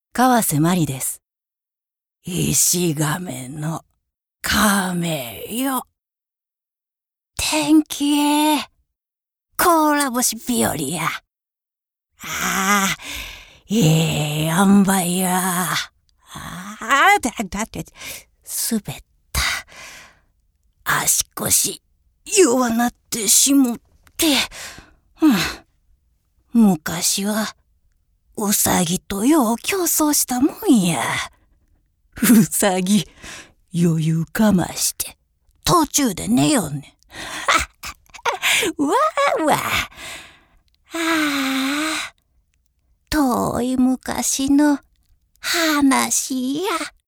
川瀬まりです。石亀の亀よ。天気ええ。こら星日和や。ええ塩梅や。だって、滑った。足腰、弱なってしもって。昔は、うさぎとよう競争したもんや。うさぎ、余裕かまして、途中で寝よんねん。わーわー。遠い昔の話や。